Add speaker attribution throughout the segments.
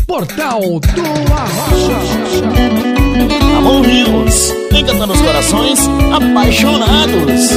Speaker 1: Portal do Arrocha.
Speaker 2: Amor Rios, encantando os corações apaixonados.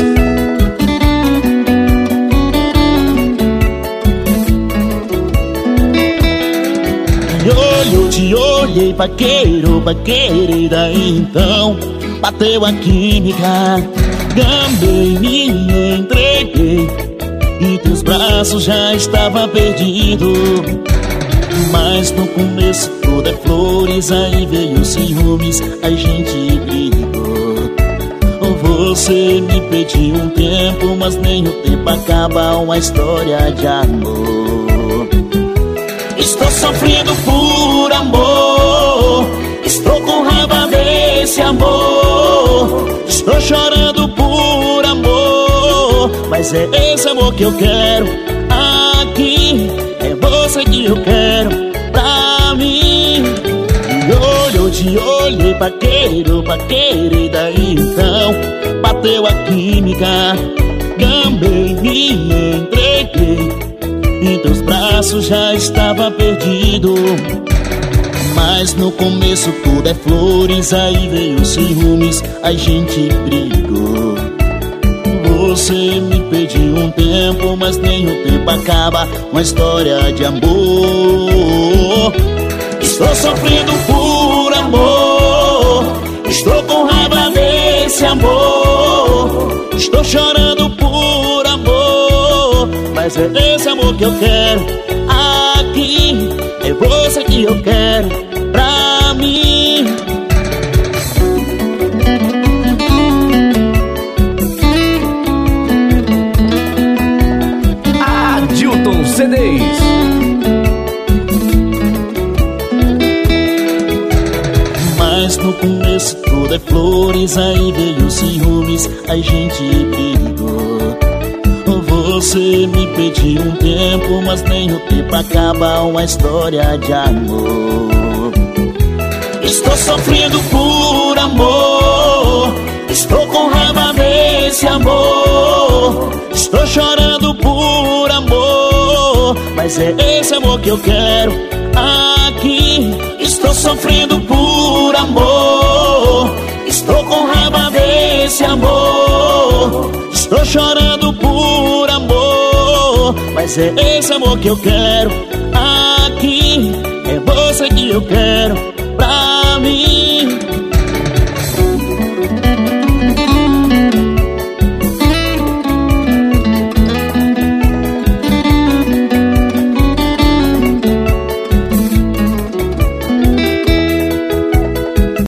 Speaker 2: Eu te olhei, vaqueiro, querida, então bateu a química. Gambei, me entreguei e teus braços já estava perdido. Mas no começo tudo é flores, aí veio ciúmes, a gente brigou. Você me pediu um tempo, mas nem o tempo acaba uma história de amor. Estou sofrendo por amor, estou com raiva desse amor. Estou chorando por amor, mas é esse amor que eu quero aqui. É você que eu quero pra mim. Eu te olhei, vaqueiro, querida, então bateu a química. Gambei, me entreguei em teus braços já estava perdido. Mas no começo tudo é flores, aí veio ciúmes, a gente brigou. Você me pediu um tempo, mas nem o tempo acaba uma história de amor. Estou sofrendo por amor, estou com raiva desse amor. Estou chorando por amor, mas é esse amor que eu quero aqui. É você que eu quero pra mim.
Speaker 1: Adilton CDs.
Speaker 2: Mas no começo tudo é flores, aí veio ciúmes, a gente brigou. Você me pediu um tempo, mas nem o tempo acaba uma história de amor. Estou sofrendo por amor, estou com raiva desse amor. Estou chorando por amor, mas é esse amor que eu quero aqui. Estou sofrendo por amor, estou com raiva desse amor. Estou chorando por amor, mas é esse amor que eu quero aqui. É você que eu quero